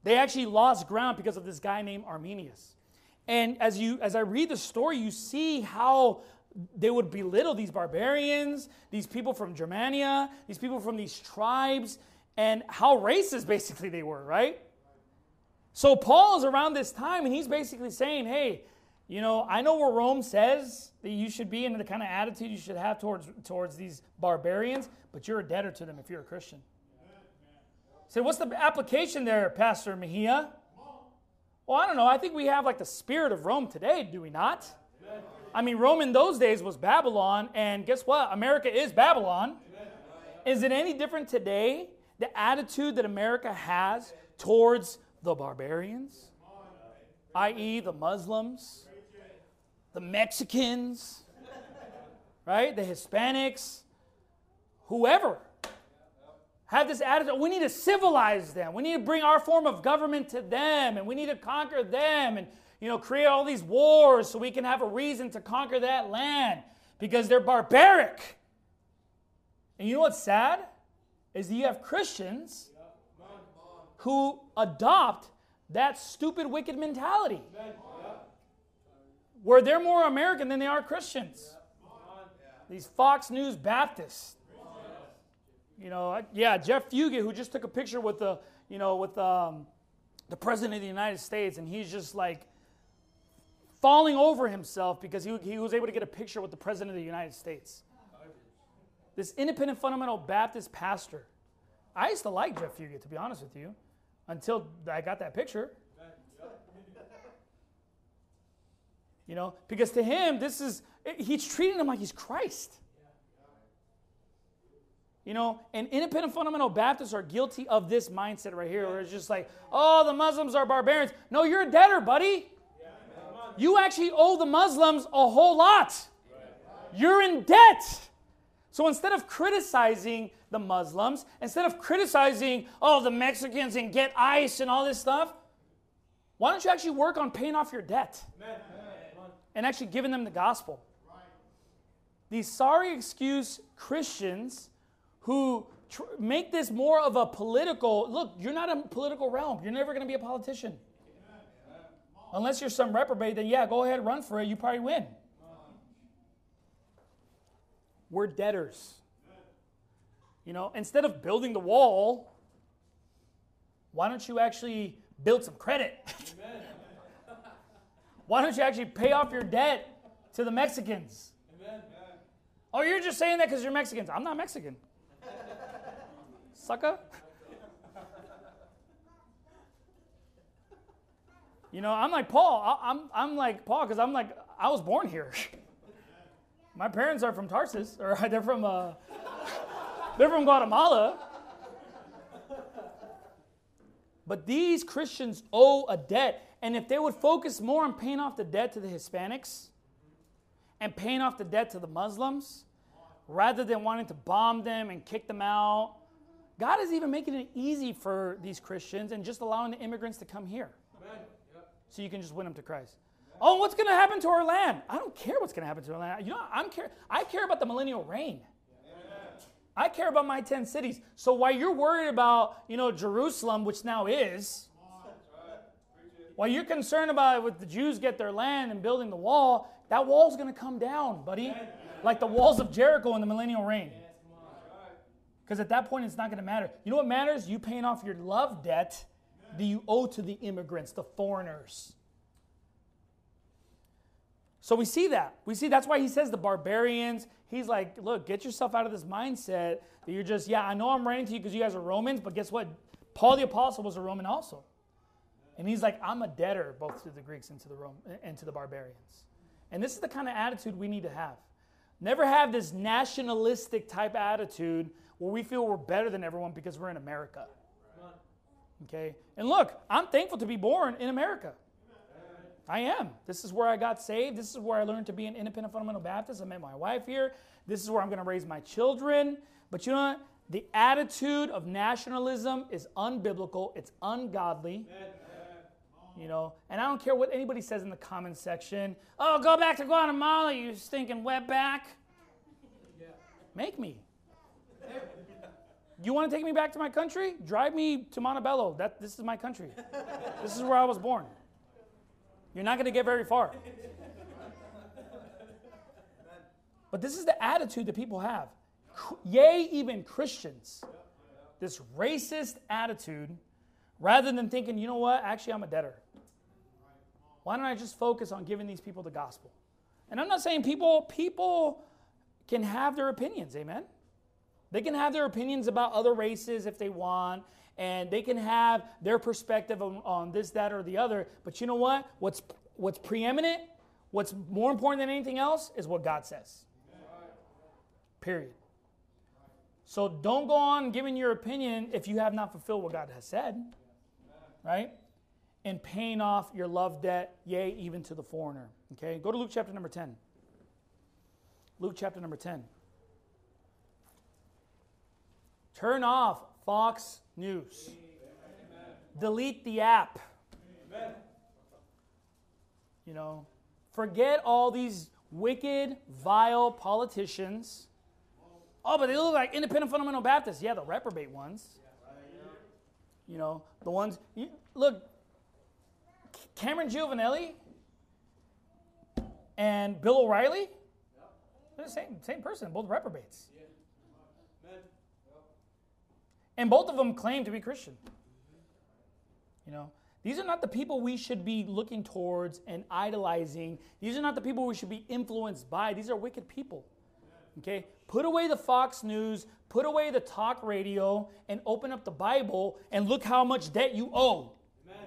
They actually lost ground because of this guy named Arminius. And as I read the story, you see how they would belittle these barbarians, these people from Germania, these people from these tribes, and how racist basically they were, right? So Paul is around this time, and he's basically saying, hey, I know where Rome says that you should be and the kind of attitude you should have towards these barbarians, but you're a debtor to them if you're a Christian. So what's the application there, Pastor Mejia? Well, I don't know. I think we have like the spirit of Rome today, do we not? I mean, Rome in those days was Babylon, and guess what? America is Babylon. Is it any different today, the attitude that America has towards the barbarians, i.e. the Muslims, the Mexicans, right? The Hispanics, whoever have this attitude. We need to civilize them. We need to bring our form of government to them, and we need to conquer them, and create all these wars so we can have a reason to conquer that land because they're barbaric. And you know what's sad? Is that you have Christians who adopt that stupid, wicked mentality where they're more American than they are Christians. These Fox News Baptists. Jeff Fugit, who just took a picture with the President of the United States, and he's just like falling over himself because he was able to get a picture with the President of the United States. This independent fundamental Baptist pastor. I used to like Jeff Fugit, to be honest with you, until I got that picture. Because to him, he's treating him like he's Christ. And independent fundamental Baptists are guilty of this mindset right here, where it's just like, oh, the Muslims are barbarians. No, you're a debtor, buddy. You actually owe the Muslims a whole lot. You're in debt. So instead of criticizing the Muslims, instead of criticizing, the Mexicans and get ICE and all this stuff, why don't you actually work on paying off your debt and actually giving them the gospel? These sorry excuse Christians who make this more of a political, look, you're not a political realm. You're never going to be a politician. Unless you're some reprobate, then go ahead, run for it. You probably win. We're debtors. Instead of building the wall, why don't you actually build some credit? Why don't you actually pay off your debt to the Mexicans? Oh, you're just saying that because you're Mexicans. I'm not Mexican. Sucker. I'm like Paul. I'm like Paul because I was born here. My parents are from Tarsus, or they're from Guatemala. But these Christians owe a debt, and if they would focus more on paying off the debt to the Hispanics and paying off the debt to the Muslims, rather than wanting to bomb them and kick them out, God is even making it easy for these Christians and just allowing the immigrants to come here. So you can just win them to Christ. Oh, what's going to happen to our land? I don't care what's going to happen to our land. I care about the millennial reign. I care about my 10 cities. So while you're worried about, Jerusalem, which now is, while you're concerned about if the Jews get their land and building the wall, that wall's going to come down, buddy. Like the walls of Jericho in the millennial reign. Because at that point, it's not going to matter. You know what matters? You paying off your love debt that you owe to the immigrants, the foreigners. So we see that. That's why he says the barbarians. He's like, look, get yourself out of this mindset that you're just, I know I'm writing to you because you guys are Romans, but guess what? Paul the Apostle was a Roman also. And he's like, I'm a debtor both to the Greeks and to the barbarians. And this is the kind of attitude we need to have. Never have this nationalistic type attitude where we feel we're better than everyone because we're in America. Okay? And look, I'm thankful to be born in America. I am. This is where I got saved. This is where I learned to be an independent fundamental Baptist. I met my wife here. This is where I'm going to raise my children. But you know what? The attitude of nationalism is unbiblical. It's ungodly. And I don't care what anybody says in the comments section. Oh, go back to Guatemala, you stinking wetback. Make me. You want to take me back to my country? Drive me to Montebello. This is my country. This is where I was born. You're not going to get very far. But this is the attitude that people have. Yea, even Christians. This racist attitude, rather than thinking, you know what, actually I'm a debtor. Why don't I just focus on giving these people the gospel? And I'm not saying people can have their opinions, amen? They can have their opinions about other races if they want, and they can have their perspective on this, that, or the other. But you know what? What's preeminent, what's more important than anything else is what God says. Period. So don't go on giving your opinion if you have not fulfilled what God has said, right? And paying off your love debt, yea, even to the foreigner. Okay, go to Luke chapter number 10. Luke chapter number 10. Turn off Fox News. Amen. Delete the app. Amen. You know, forget all these wicked, vile politicians. Oh, but they look like independent fundamental Baptists. Yeah, the reprobate ones. You know, the ones... Look, Cameron Giovanelli and Bill O'Reilly, they're the same person, both reprobates. And both of them claim to be Christian. You know, these are not the people we should be looking towards and idolizing. These are not the people we should be influenced by. These are wicked people. Okay? Put away the Fox News, put away the talk radio, and open up the Bible and look how much debt you owe. Amen.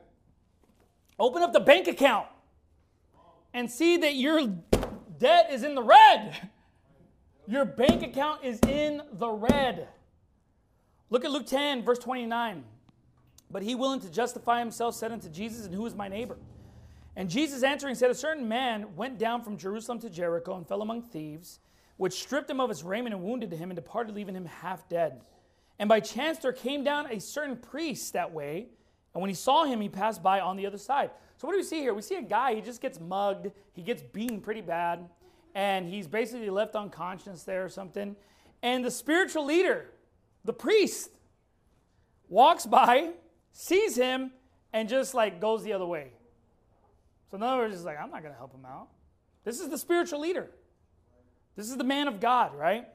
Open up the bank account and see that your debt is in the red. Your bank account is in the red. Look at Luke 10, verse 29. But he, willing to justify himself, said unto Jesus, and who is my neighbor? And Jesus answering said, a certain man went down from Jerusalem to Jericho and fell among thieves, which stripped him of his raiment and wounded him and departed, leaving him half dead. And by chance there came down a certain priest that way, and when he saw him, he passed by on the other side. So what do we see here? We see a guy, he just gets mugged, he gets beaten pretty bad, and he's basically left unconscious there or something. And the spiritual leader, the priest, walks by, sees him, and just like goes the other way. So in other words, he's like, I'm not going to help him out. This is the spiritual leader. This is the man of God, right?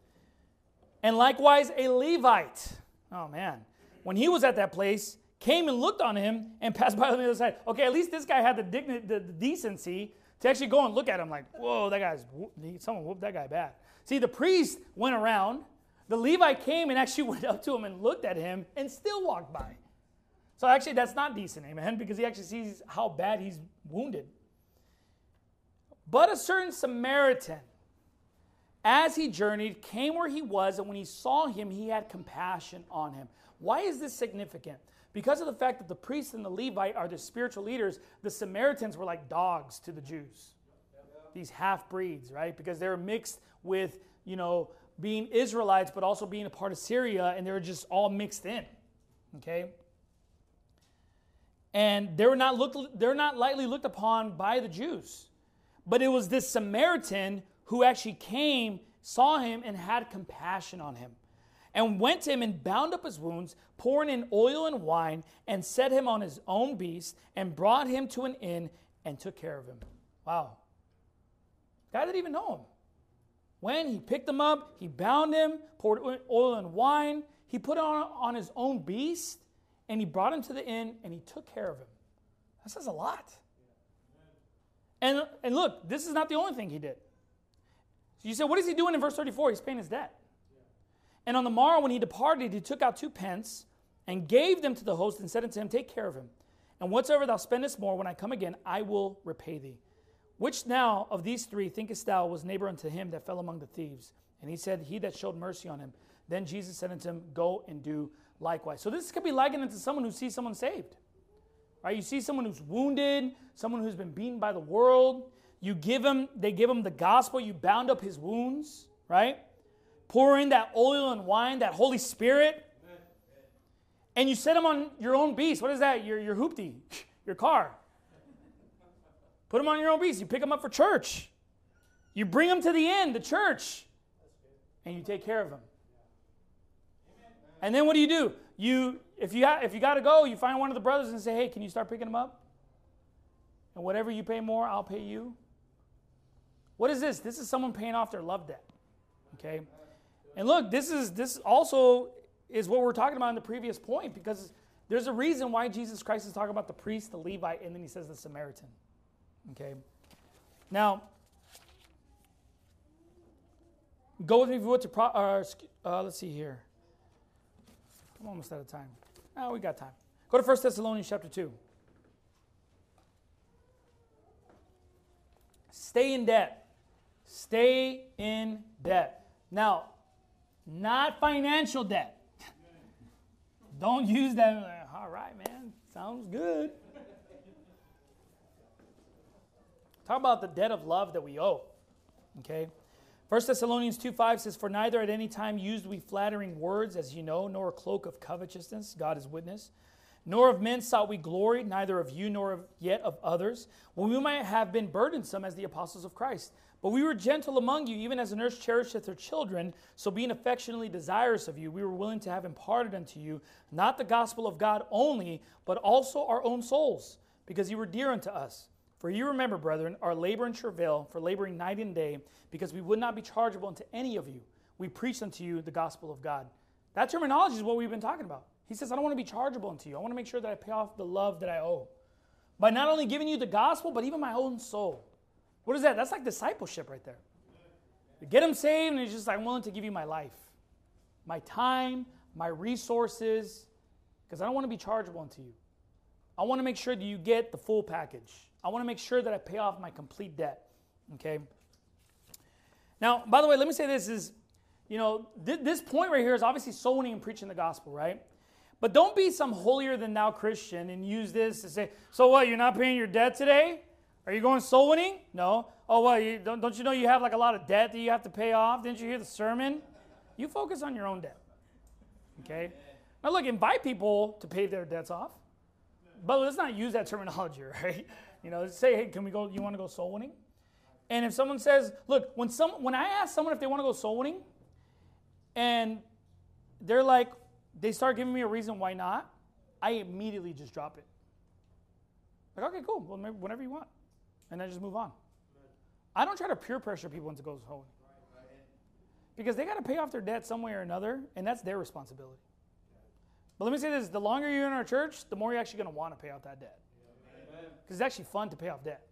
And likewise, a Levite. Oh, man. When he was at that place, came and looked on him and passed by on the other side. Okay, at least this guy had the decency to actually go and look at him like, whoa, someone whooped that guy bad. See, the priest went around. The Levite came and actually went up to him and looked at him and still walked by. So actually, that's not decent, amen, because he actually sees how bad he's wounded. But a certain Samaritan, as he journeyed, came where he was, and when he saw him, he had compassion on him. Why is this significant? Because of the fact that the priest and the Levite are the spiritual leaders, the Samaritans were like dogs to the Jews. These half-breeds, right? Because they were mixed with, being Israelites, but also being a part of Syria, and they were just all mixed in. Okay? And they're not lightly looked upon by the Jews. But it was this Samaritan who actually came, saw him, and had compassion on him, and went to him and bound up his wounds, pouring in oil and wine, and set him on his own beast, and brought him to an inn, and took care of him. Wow. Guy didn't even know him. When he picked him up, he bound him, poured oil and wine, he put on his own beast, and he brought him to the inn, and he took care of him. That says a lot. And look, this is not the only thing he did. So you said, what is he doing in verse 34? He's paying his debt. And on the morrow when he departed, he took out 2 pence and gave them to the host and said unto him, take care of him. And whatsoever thou spendest more, when I come again, I will repay thee. Which now of these 3 thinkest thou was neighbor unto him that fell among the thieves? And he said, he that showed mercy on him. Then Jesus said unto him, go and do likewise. So this could be likened unto someone who sees someone saved. Right? You see someone who's wounded, someone who's been beaten by the world. They give him the gospel. You bound up his wounds, right? Pour in that oil and wine, that Holy Spirit. And you set him on your own beast. What is that? Your hoopty, your car. Put him on your own beast. You pick him up for church. You bring him to the inn, the church. And you take care of him. And then what do? If you got to go, you find one of the brothers and say, hey, can you start picking them up? And whatever you pay more, I'll pay you. What is this? This is someone paying off their love debt. Okay? And look, this also is what we're talking about in the previous point, because there's a reason why Jesus Christ is talking about the priest, the Levite, and then he says the Samaritan. Okay? Now, go with me if you would to, let's see here. I'm almost out of time. Oh, we got time. Go to 1 Thessalonians chapter 2. Stay in debt. Stay in debt. Now, not financial debt. Don't use that. All right, man. Sounds good. Talk about the debt of love that we owe. Okay? 1 Thessalonians 2:5 says, for neither at any time used we flattering words, as you know, nor a cloak of covetousness, God is witness, nor of men sought we glory, neither of you nor yet of others, when we might have been burdensome as the apostles of Christ. But we were gentle among you, even as a nurse cherisheth her children, so being affectionately desirous of you, we were willing to have imparted unto you, not the gospel of God only, but also our own souls, because you were dear unto us. For you remember, brethren, our labor and travail, for laboring night and day, because we would not be chargeable unto any of you. We preached unto you the gospel of God. That terminology is what we've been talking about. He says, I don't want to be chargeable unto you. I want to make sure that I pay off the love that I owe. By not only giving you the gospel, but even my own soul. What is that? That's like discipleship right there. You get them saved, and it's just like, I'm willing to give you my life, my time, my resources, because I don't want to be chargeable unto you. I want to make sure that you get the full package. I want to make sure that I pay off my complete debt. Okay? Now, by the way, let me say this is, this point right here is obviously soul winning and preaching the gospel, right? But don't be some holier-than-thou Christian and use this to say, so what, you're not paying your debt today? Are you going soul winning? No. Oh, well, don't you know you have like a lot of debt that you have to pay off? Didn't you hear the sermon? You focus on your own debt. Okay? Now look, invite people to pay their debts off. But let's not use that terminology, right? Say, hey, can we go, you want to go soul winning? And if someone says, look, when I ask someone if they want to go soul winning, and they're like, they start giving me a reason why not, I immediately just drop it. Like, okay, cool, well, maybe whenever you want. And then just move on. I don't try to peer pressure people into going soul winning. Because they got to pay off their debt some way or another, and that's their responsibility. But let me say this, the longer you're in our church, the more you're actually going to want to pay off that debt. Because it's actually fun to pay off debt.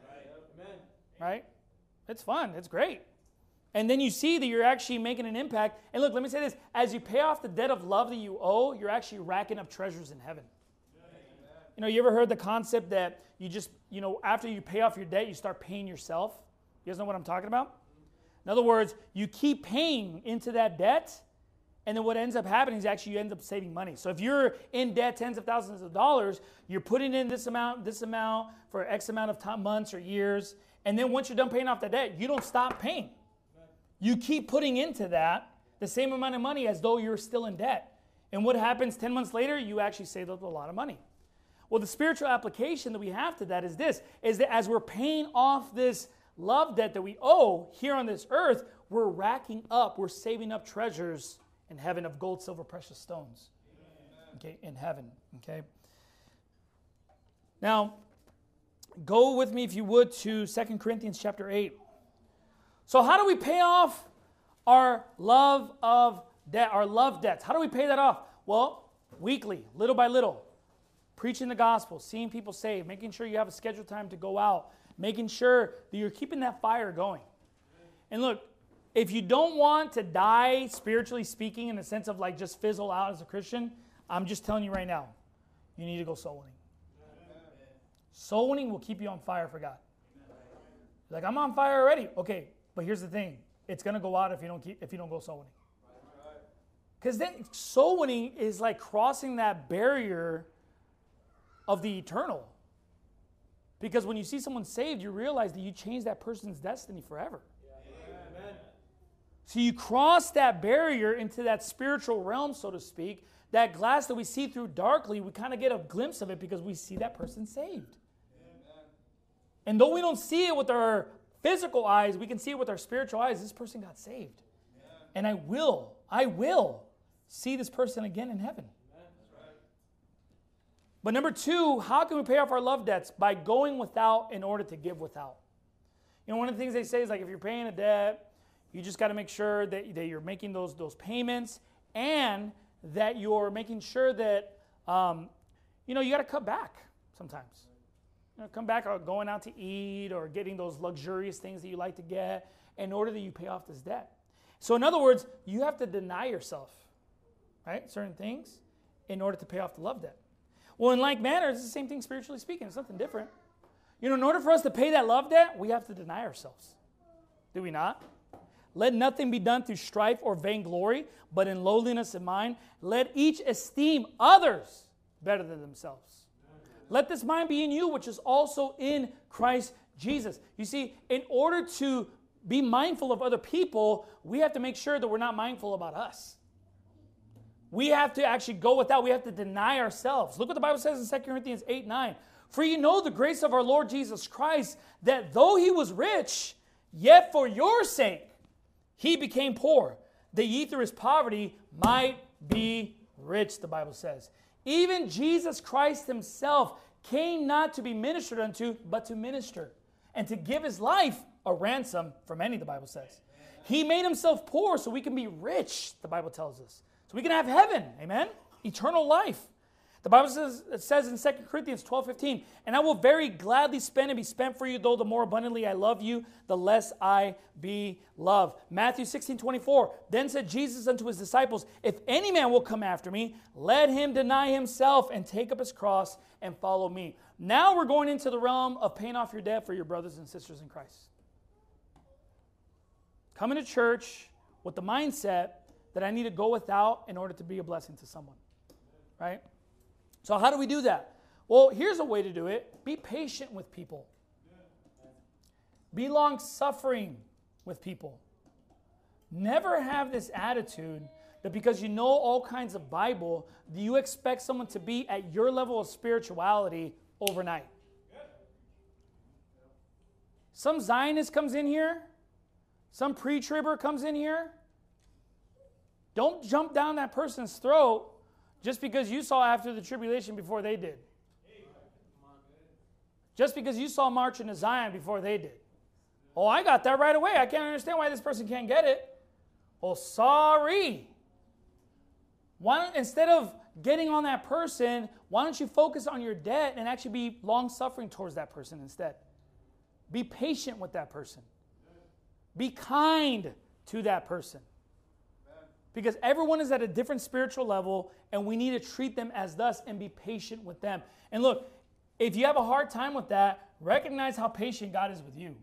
Right? It's fun. It's great. And then you see that you're actually making an impact. And look, let me say this. As you pay off the debt of love that you owe, you're actually racking up treasures in heaven. You ever heard the concept that you just, after you pay off your debt, you start paying yourself? You guys know what I'm talking about? In other words, you keep paying into that debt, and then what ends up happening is actually you end up saving money. So if you're in debt tens of thousands of dollars, you're putting in this amount for X amount of months or years, and then once you're done paying off the debt, you don't stop paying. You keep putting into that the same amount of money as though you're still in debt. And what happens 10 months later? You actually saved up a lot of money. Well, the spiritual application that we have to that is this, is that as we're paying off this love debt that we owe here on this earth, we're saving up treasures in heaven of gold, silver, precious stones. Okay, in heaven. Okay. Now, go with me, if you would, to 2 Corinthians chapter 8. So how do we pay off our love debts? How do we pay that off? Well, weekly, little by little. Preaching the gospel, seeing people saved, making sure you have a scheduled time to go out, making sure that you're keeping that fire going. And look, if you don't want to die, spiritually speaking, in the sense of like just fizzle out as a Christian, I'm just telling you right now, you need to go soul winning. Soul winning will keep you on fire for God. You're like, I'm on fire already. Okay, but here's the thing. It's going to go out if you don't go soul winning. Because then soul winning is like crossing that barrier of the eternal. Because when you see someone saved, you realize that you changed that person's destiny forever. Amen. So you cross that barrier into that spiritual realm, so to speak. That glass that we see through darkly, we kind of get a glimpse of it because we see that person saved. Amen. And though we don't see it with our physical eyes, we can see it with our spiritual eyes. This person got saved. Amen. And I will see this person again in heaven. But number two, how can we pay off our love debts? By going without in order to give without. You know, one of the things they say is like if you're paying a debt, you just got to make sure that you're making those payments and that you're making sure that, you got to cut back sometimes. Come back or going out to eat or getting those luxurious things that you like to get in order that you pay off this debt. So in other words, you have to deny yourself, right, certain things in order to pay off the love debt. Well, in like manner, it's the same thing spiritually speaking. It's something different. In order for us to pay that love debt, we have to deny ourselves. Do we not? Let nothing be done through strife or vainglory, but in lowliness of mind, let each esteem others better than themselves. Let this mind be in you, which is also in Christ Jesus. You see, in order to be mindful of other people, we have to make sure that we're not mindful about us. We have to actually go without. We have to deny ourselves. Look what the Bible says in 2 Corinthians 8:9. For you know the grace of our Lord Jesus Christ, that though he was rich, yet for your sake he became poor, that ye through his poverty might be rich, the Bible says. Even Jesus Christ himself came not to be ministered unto, but to minister, and to give his life a ransom for many, the Bible says. He made himself poor so we can be rich, the Bible tells us. So we can have heaven, amen? Eternal life. The Bible says in 2 Corinthians 12:15, and I will very gladly spend and be spent for you, though the more abundantly I love you, the less I be loved. Matthew 16:24, then said Jesus unto his disciples, if any man will come after me, let him deny himself and take up his cross and follow me. Now we're going into the realm of paying off your debt for your brothers and sisters in Christ. Coming to church with the mindset that I need to go without in order to be a blessing to someone, right? So how do we do that? Well, here's a way to do it. Be patient with people. Be long-suffering with people. Never have this attitude that because you know all kinds of Bible, do you expect someone to be at your level of spirituality overnight. Some Zionist comes in here, some pre-tribber comes in here. Don't jump down that person's throat just because you saw after the tribulation before they did. Just because you saw March into Zion before they did. Oh, I got that right away. I can't understand why this person can't get it. Oh, sorry. Instead of getting on that person, why don't you focus on your debt and actually be long-suffering towards that person instead? Be patient with that person. Be kind to that person. Because everyone is at a different spiritual level, and we need to treat them as thus and be patient with them. And look, if you have a hard time with that, recognize how patient God is with you.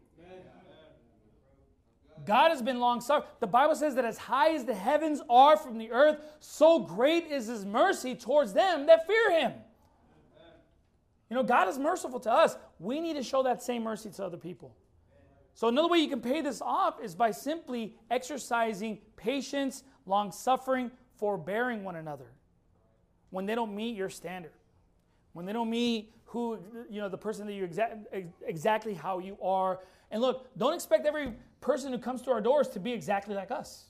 God has been long-suffering. The Bible says that as high as the heavens are from the earth, so great is His mercy towards them that fear Him. You know, God is merciful to us. We need to show that same mercy to other people. So another way you can pay this off is by simply exercising patience, long-suffering, forbearing one another when they don't meet your standard. When they don't meet the person that you exactly how you are. And look, don't expect every person who comes to our doors to be exactly like us.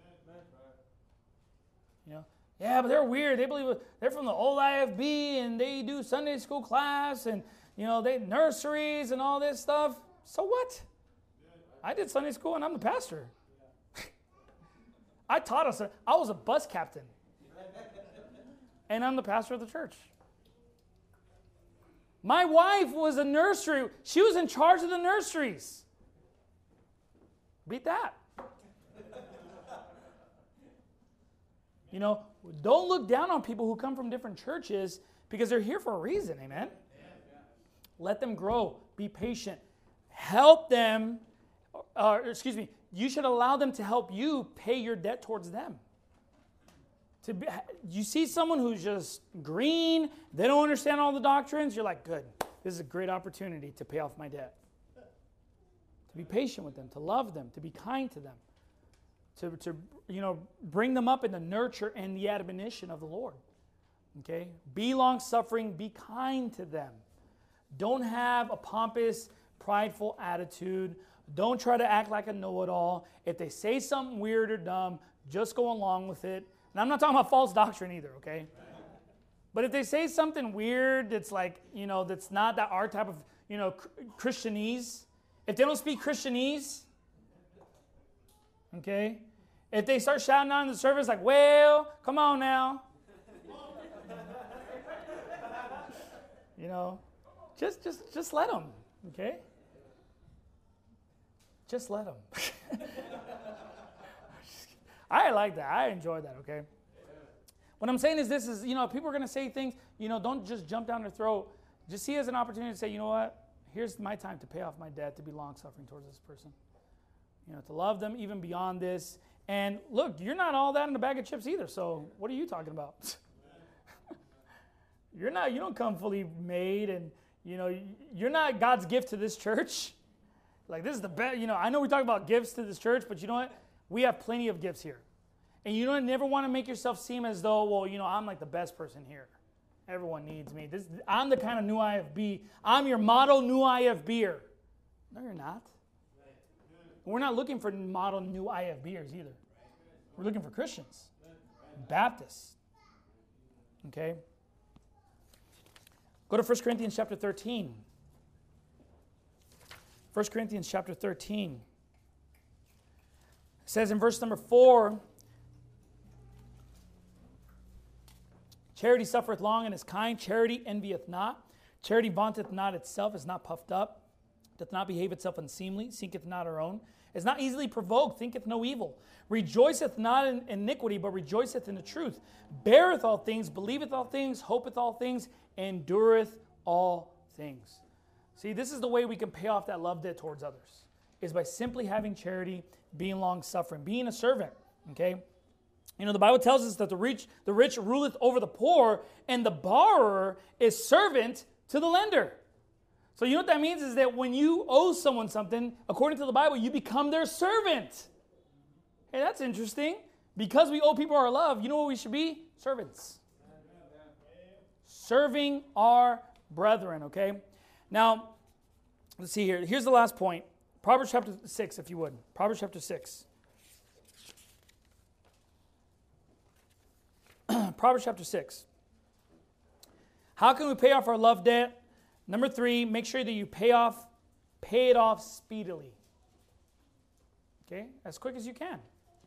Yeah, but they're weird. They believe they're from the old IFB and they do Sunday school class and they nurseries and all this stuff. So what? I did Sunday school and I'm the pastor. I taught us. I was a bus captain. And I'm the pastor of the church. My wife was a nursery. She was in charge of the nurseries. Beat that. Don't look down on people who come from different churches because they're here for a reason, amen? Let them grow. Be patient. Help them, you should allow them to help you pay your debt towards them. You see someone who's just green, they don't understand all the doctrines, you're like, good, this is a great opportunity to pay off my debt. To be patient with them, to love them, to be kind to them, to bring them up in the nurture and the admonition of the Lord. Okay? Be long-suffering, be kind to them. Don't have a pompous, prideful attitude. Don't try to act like a know-it-all. If they say something weird or dumb, just go along with it. And I'm not talking about false doctrine either, okay? But if they say something weird that's like, that's not that our type of, Christianese, if they don't speak Christianese, okay? If they start shouting out in the service like, well, come on now. Just let them, okay? Just let them. I like that. I enjoy that, okay? What I'm saying is this is, people are going to say things, don't just jump down their throat. Just see it as an opportunity to say, you know what? Here's my time to pay off my debt, to be long-suffering towards this person. To love them even beyond this. And look, you're not all that in a bag of chips either, so what are you talking about? You don't come fully made, and, you're not God's gift to this church. Like, this is the best, I know we talk about gifts to this church, but you know what? We have plenty of gifts here. And you don't never want to make yourself seem as though, well, I'm like the best person here. Everyone needs me. I'm the kind of new IFB. I'm your model new IFBer. No, you're not. We're not looking for model new IFBers either. We're looking for Christians. Baptists. Okay? Go to 1 Corinthians chapter 13. 1 Corinthians chapter 13. It says in verse number 4, charity suffereth long and is kind. Charity envieth not. Charity vaunteth not itself, is not puffed up, doth not behave itself unseemly, seeketh not her own, is not easily provoked, thinketh no evil, rejoiceth not in iniquity, but rejoiceth in the truth, beareth all things, believeth all things, hopeth all things, endureth all things. See, this is the way we can pay off that love debt towards others, is by simply having charity, being long-suffering, being a servant, okay? The Bible tells us that the rich ruleth over the poor, and the borrower is servant to the lender. So you know what that means is that when you owe someone something, according to the Bible, you become their servant. Hey, that's interesting. Because we owe people our love, you know what we should be? Servants. Serving our brethren, okay? Now, let's see here. Here's the last point. Proverbs chapter 6, if you would. Proverbs chapter 6. Proverbs chapter 6. How can we pay off our love debt? Number 3, make sure that you pay it off speedily. Okay? As quick as you can.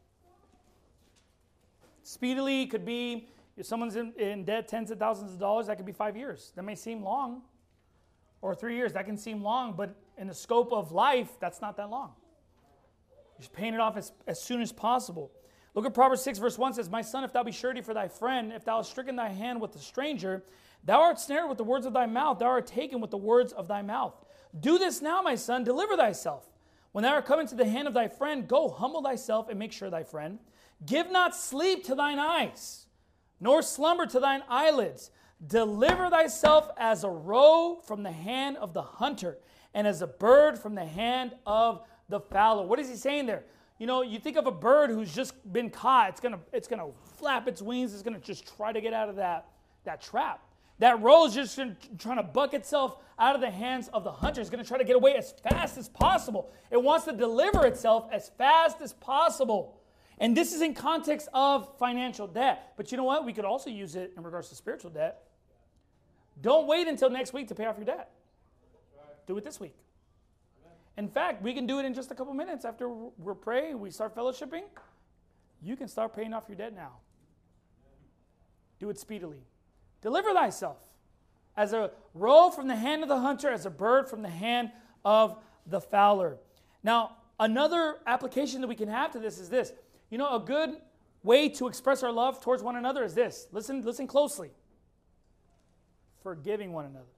Speedily could be, if someone's in debt tens of thousands of dollars, that could be 5 years. That may seem long. Or 3 years, that can seem long, but in the scope of life, that's not that long. You're just paying it off as soon as possible. Look at Proverbs 6, verse 1 says, My son, if thou be surety for thy friend, if thou hast stricken thy hand with a stranger, thou art snared with the words of thy mouth, thou art taken with the words of thy mouth. Do this now, my son, deliver thyself. When thou art come into the hand of thy friend, go, humble thyself, and make sure thy friend. Give not sleep to thine eyes, nor slumber to thine eyelids. Deliver thyself as a roe from the hand of the hunter, and as a bird from the hand of the fowler. What is he saying there? You think of a bird who's just been caught. It's gonna flap its wings. It's gonna just try to get out of that trap. That roe is just trying to buck itself out of the hands of the hunter. It's gonna try to get away as fast as possible. It wants to deliver itself as fast as possible. And this is in context of financial debt. But you know what? We could also use it in regards to spiritual debt. Don't wait until next week to pay off your debt. Do it this week. In fact, we can do it in just a couple minutes after we pray, we start fellowshipping. You can start paying off your debt now. Do it speedily. Deliver thyself as a roe from the hand of the hunter, as a bird from the hand of the fowler. Now, another application that we can have to this is this. A good way to express our love towards one another is this. Listen closely. Forgiving one another.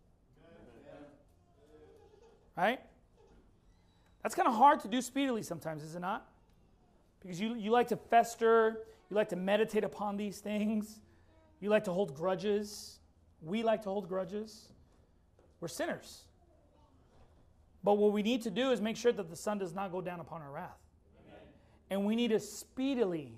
Right? That's kind of hard to do speedily sometimes, is it not? Because you like to fester, you like to meditate upon these things, you like to hold grudges. We like to hold grudges. We're sinners. But what we need to do is make sure that the sun does not go down upon our wrath. Amen. And we need to speedily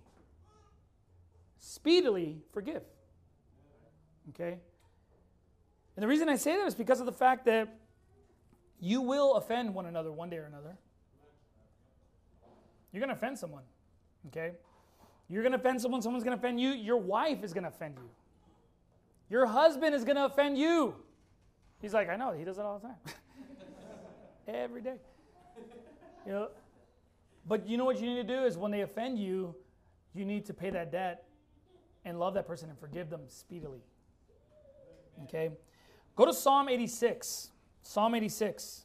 forgive. Okay? And the reason I say that is because of the fact that you will offend one another one day or another. You're going to offend someone, okay? You're going to offend someone, someone's going to offend you. Your wife is going to offend you. Your husband is going to offend you. He's like, I know, he does it all the time. Every day. You know, but you know what you need to do is when they offend you, you need to pay that debt and love that person and forgive them speedily. Okay? Go to Psalm 86. Psalm 86.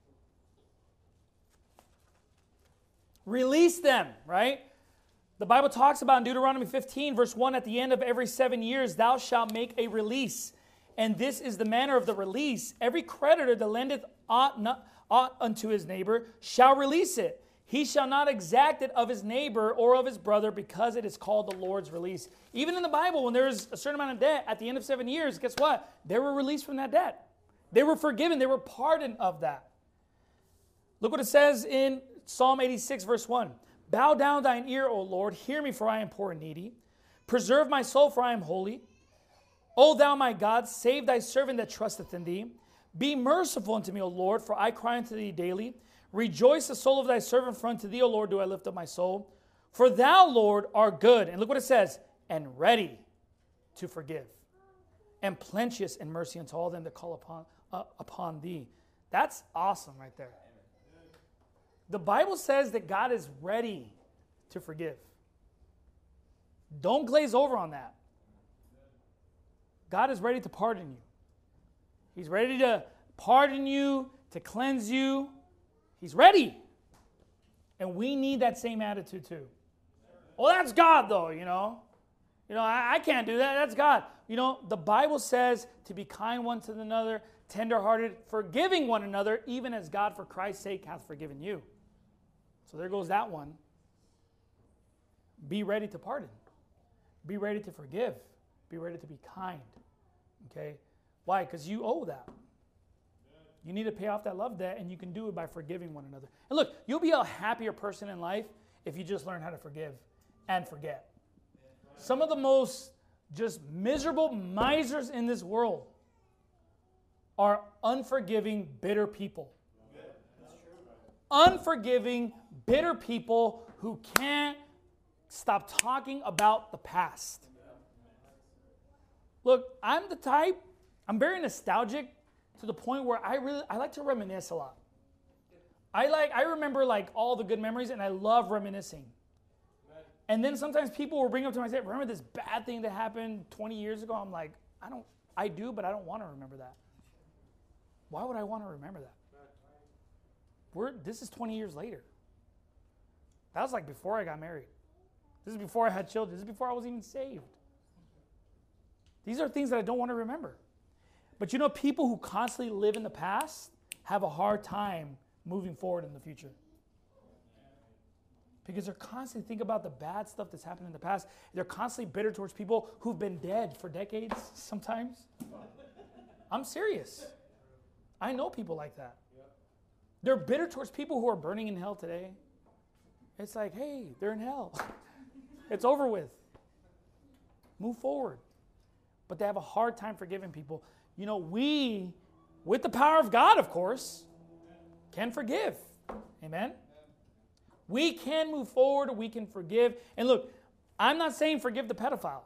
Release them, right? The Bible talks about in Deuteronomy 15, verse 1, at the end of every 7 years, thou shalt make a release. And this is the manner of the release. Every creditor that lendeth aught unto his neighbor shall release it. He shall not exact it of his neighbor or of his brother, because it is called the Lord's release. Even in the Bible, when there's a certain amount of debt, at the end of 7 years, guess what? They were released from that debt. They were forgiven. They were pardoned of that. Look what it says in Psalm 86, verse 1. Bow down thine ear, O Lord. Hear me, for I am poor and needy. Preserve my soul, for I am holy. O thou my God, save thy servant that trusteth in thee. Be merciful unto me, O Lord, for I cry unto thee daily. Rejoice the soul of thy servant, for unto thee, O Lord, do I lift up my soul. For thou, Lord, art good. And look what it says. And ready to forgive. And plenteous in mercy unto all them that call upon thee. That's awesome right there. The Bible says that God is ready to forgive. Don't glaze over on that. God is ready to pardon you. He's ready to pardon you, to cleanse you. He's ready. And we need that same attitude too. Well, that's God though, you know. I can't do that. That's God. The Bible says to be kind one to another, tenderhearted, forgiving one another, even as God for Christ's sake hath forgiven you. So there goes that one. Be ready to pardon. Be ready to forgive. Be ready to be kind. Okay? Why? Because you owe that. You need to pay off that love debt, and you can do it by forgiving one another. And look, you'll be a happier person in life if you just learn how to forgive and forget. Some of the most just miserable misers in this world are unforgiving, bitter people. Unforgiving, bitter people who can't stop talking about the past. Look, I'm very nostalgic to the point where I like to reminisce a lot. I remember like all the good memories, and I love reminiscing. And then sometimes people will bring up to me and say, remember this bad thing that happened 20 years ago? I'm like, I do, but I don't want to remember that. Why would I want to remember that? This is 20 years later. That was like before I got married. This is before I had children. This is before I was even saved. These are things that I don't want to remember. But people who constantly live in the past have a hard time moving forward in the future. Because they're constantly thinking about the bad stuff that's happened in the past. They're constantly bitter towards people who've been dead for decades sometimes. I'm serious. I know people like that. They're bitter towards people who are burning in hell today. It's like, hey, they're in hell. It's over with. Move forward. But they have a hard time forgiving people. We, with the power of God, of course, can forgive. Amen? We can move forward. We can forgive. And look, I'm not saying forgive the pedophile.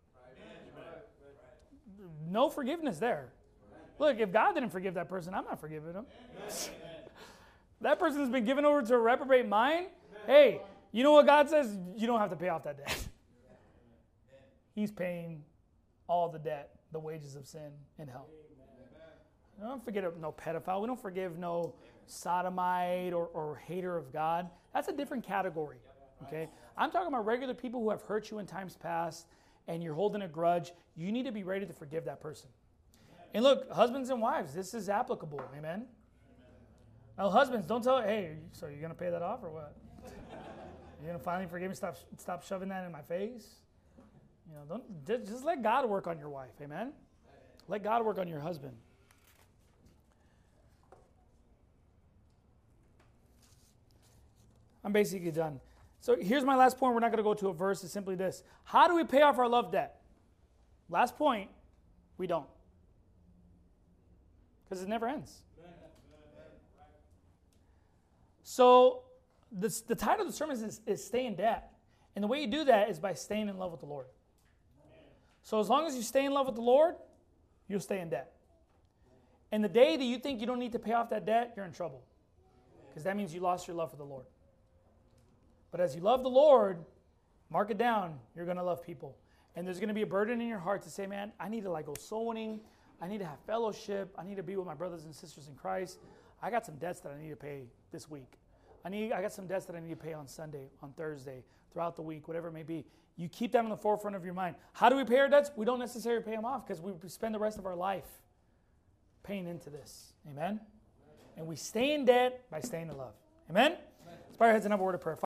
No forgiveness there. Look, if God didn't forgive that person, I'm not forgiving him. That person has been given over to a reprobate mind. Hey, you know what God says? You don't have to pay off that debt. He's paying all the debt, the wages of sin in hell. We don't forget no pedophile. We don't forgive no sodomite or hater of God. That's a different category. Okay? I'm talking about regular people who have hurt you in times past and you're holding a grudge. You need to be ready to forgive that person. And look, husbands and wives, this is applicable. Amen? Now, husbands, don't tell, hey, so you're going to pay that off or what? You're going to finally forgive me? Stop shoving that in my face? Just let God work on your wife. Amen? Let God work on your husband. I'm basically done. So here's my last point. We're not going to go to a verse. It's simply this. How do we pay off our love debt? Last point, we don't. Because it never ends. So the title of the sermon is Stay in Debt. And the way you do that is by staying in love with the Lord. So as long as you stay in love with the Lord, you'll stay in debt. And the day that you think you don't need to pay off that debt, you're in trouble. Because that means you lost your love for the Lord. But as you love the Lord, mark it down, you're going to love people. And there's going to be a burden in your heart to say, man, I need to go soul winning. I need to have fellowship. I need to be with my brothers and sisters in Christ. I got some debts that I need to pay this week. I got some debts that I need to pay on Sunday, on Thursday, throughout the week, whatever it may be. You keep that on the forefront of your mind. How do we pay our debts? We don't necessarily pay them off because we spend the rest of our life paying into this. Amen? And we stay in debt by staying in love. Amen? Let's bow our heads and have a word of prayer.